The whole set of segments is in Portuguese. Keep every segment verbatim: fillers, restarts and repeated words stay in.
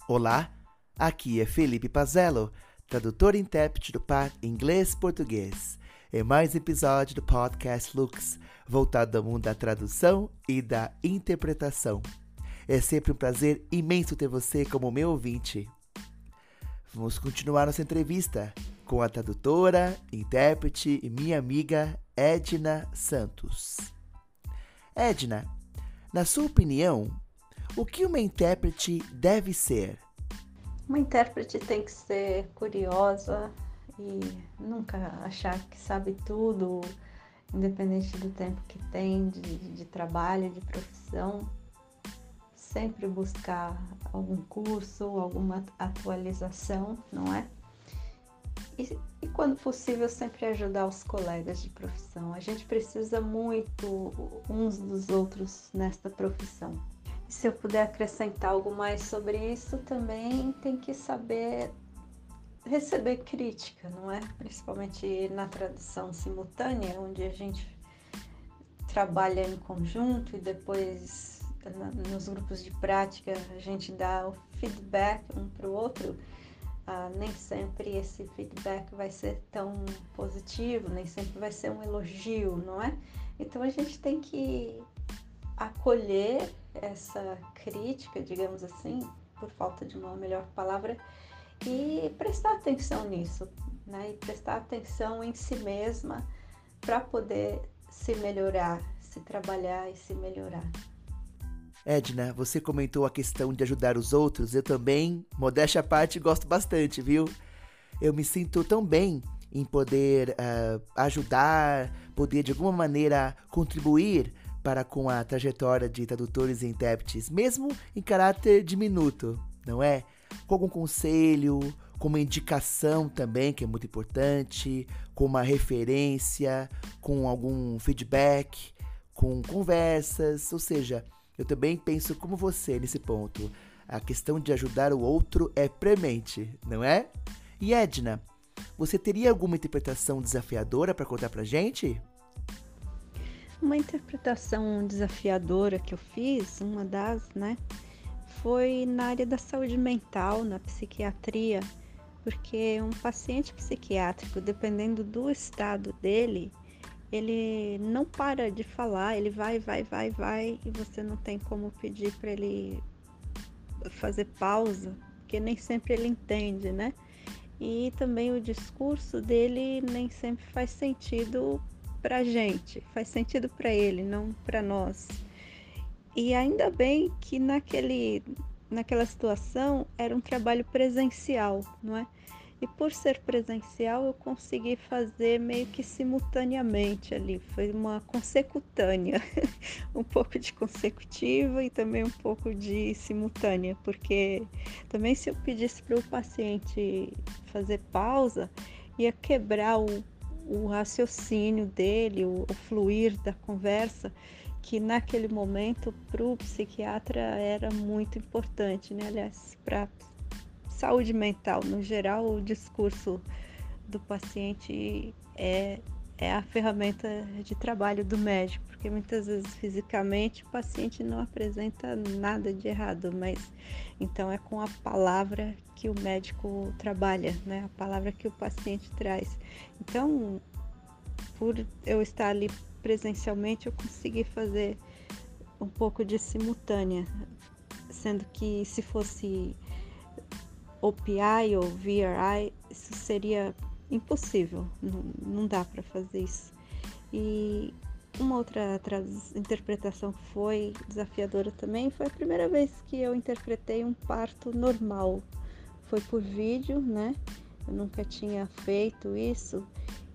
Olá, aqui é Felipe Pazello, tradutor e intérprete do par inglês-português. É mais um episódio do podcast Lux, voltado ao mundo da tradução e da interpretação. É sempre um prazer imenso ter você como meu ouvinte. Vamos continuar nossa entrevista com a tradutora, intérprete e minha amiga Edna Santos. Edna, na sua opinião, o que uma intérprete deve ser? Uma intérprete tem que ser curiosa e nunca achar que sabe tudo, independente do tempo que tem de, de trabalho, de profissão. Sempre buscar algum curso, alguma atualização, não é? E, e quando possível, sempre ajudar os colegas de profissão. A gente precisa muito uns dos outros nesta profissão. E se eu puder acrescentar algo mais sobre isso, também tem que saber receber crítica, não é? Principalmente na tradução simultânea, onde a gente trabalha em conjunto e depois nos grupos de prática a gente dá o feedback um para o outro. Ah, nem sempre esse feedback vai ser tão positivo, nem sempre vai ser um elogio, não é? Então a gente tem que acolher essa crítica, digamos assim, por falta de uma melhor palavra, e prestar atenção nisso, né? E prestar atenção em si mesma para poder se melhorar, se trabalhar e se melhorar. Edna, você comentou a questão de ajudar os outros. Eu também, modéstia à parte, gosto bastante, viu? Eu me sinto tão bem em poder uh, ajudar, poder de alguma maneira contribuir para com a trajetória de tradutores e intérpretes, mesmo em caráter diminuto, não é? Com algum conselho, com uma indicação também, que é muito importante, com uma referência, com algum feedback, com conversas, ou seja, eu também penso como você nesse ponto. A questão de ajudar o outro é premente, não é? E Edna, você teria alguma interpretação desafiadora para contar pra gente? Uma interpretação desafiadora que eu fiz, uma das, né, foi na área da saúde mental, na psiquiatria, porque um paciente psiquiátrico, dependendo do estado dele, ele não para de falar, ele vai, vai, vai, vai, e você não tem como pedir para ele fazer pausa, porque nem sempre ele entende, né? E também o discurso dele nem sempre faz sentido pra gente, faz sentido para ele, não para nós. E ainda bem que naquele, naquela situação era um trabalho presencial, não é? E por ser presencial, eu consegui fazer meio que simultaneamente ali. Foi uma consecutânea, um pouco de consecutiva e também um pouco de simultânea, porque também se eu pedisse para o paciente fazer pausa, ia quebrar o, o raciocínio dele, o, o fluir da conversa, que naquele momento para o psiquiatra era muito importante, né? Aliás, para saúde mental, no geral, o discurso do paciente é, é a ferramenta de trabalho do médico, porque muitas vezes fisicamente o paciente não apresenta nada de errado, mas então é com a palavra que o médico trabalha, né? A palavra que o paciente traz. Então, por eu estar ali presencialmente, eu consegui fazer um pouco de simultânea, sendo que se fosse O P I ou V R I, isso seria impossível, não, não dá para fazer isso. E uma outra interpretação que foi desafiadora também foi a primeira vez que eu interpretei um parto normal. Foi por vídeo, né? Eu nunca tinha feito isso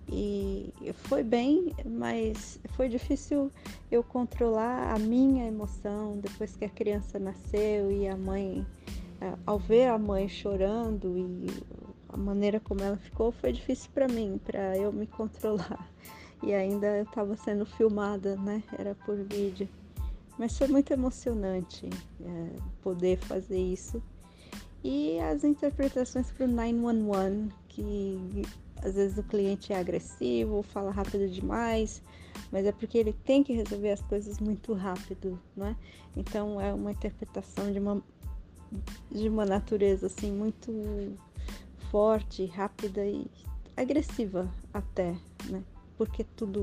e foi bem, mas foi difícil eu controlar a minha emoção depois que a criança nasceu e a mãe... Ao ver a mãe chorando e a maneira como ela ficou, foi difícil para mim, para eu me controlar. E ainda eu estava sendo filmada, né? Era por vídeo. Mas foi muito emocionante é, poder fazer isso. E as interpretações para o nove um um, que às vezes o cliente é agressivo, fala rápido demais, mas é porque ele tem que resolver as coisas muito rápido, né? Então é uma interpretação de uma de uma natureza assim muito forte, rápida e agressiva até, né? Porque tudo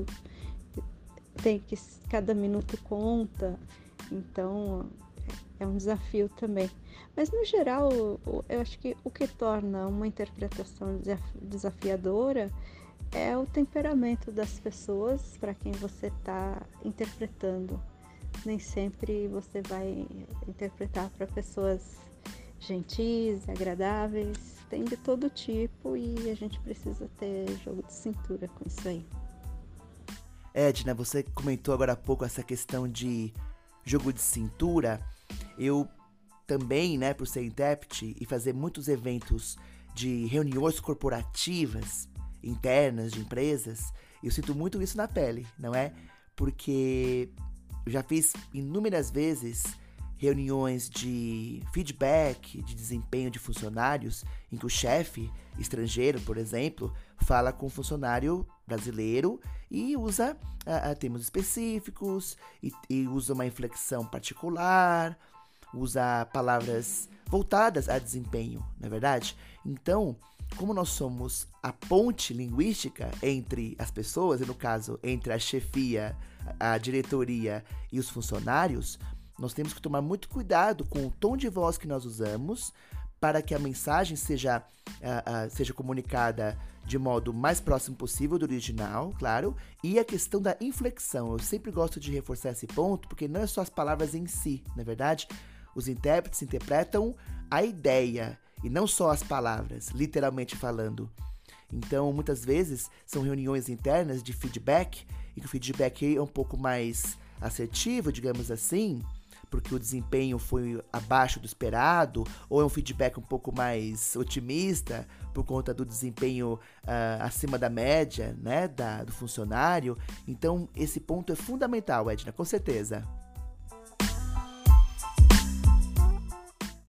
tem que, cada minuto conta, então é um desafio também. Mas no geral, eu acho que o que torna uma interpretação desafiadora é o temperamento das pessoas para quem você está interpretando. Nem sempre você vai interpretar para pessoas gentis, agradáveis, tem de todo tipo e a gente precisa ter jogo de cintura com isso aí. Edna, você comentou agora há pouco essa questão de jogo de cintura. Eu também, né, por ser intérprete e fazer muitos eventos de reuniões corporativas, internas de empresas, eu sinto muito isso na pele, não é? Porque eu já fiz inúmeras vezes reuniões de feedback, de desempenho de funcionários, em que o chefe estrangeiro, por exemplo, fala com o funcionário brasileiro e usa uh, uh, termos específicos e, e usa uma inflexão particular, usa palavras voltadas a desempenho, não é verdade? Então, como nós somos a ponte linguística entre as pessoas, e no caso, entre a chefia, a diretoria e os funcionários, nós temos que tomar muito cuidado com o tom de voz que nós usamos para que a mensagem seja, uh, uh, seja comunicada de modo mais próximo possível do original, claro, e a questão da inflexão. Eu sempre gosto de reforçar esse ponto, porque não é só as palavras em si, não é verdade? Os intérpretes interpretam a ideia e não só as palavras, literalmente falando. Então, muitas vezes, são reuniões internas de feedback, e que o feedback é um pouco mais assertivo, digamos assim, porque o desempenho foi abaixo do esperado, ou é um feedback um pouco mais otimista, por conta do desempenho uh, acima da média, né, da, do funcionário. Então, esse ponto é fundamental, Edna, com certeza.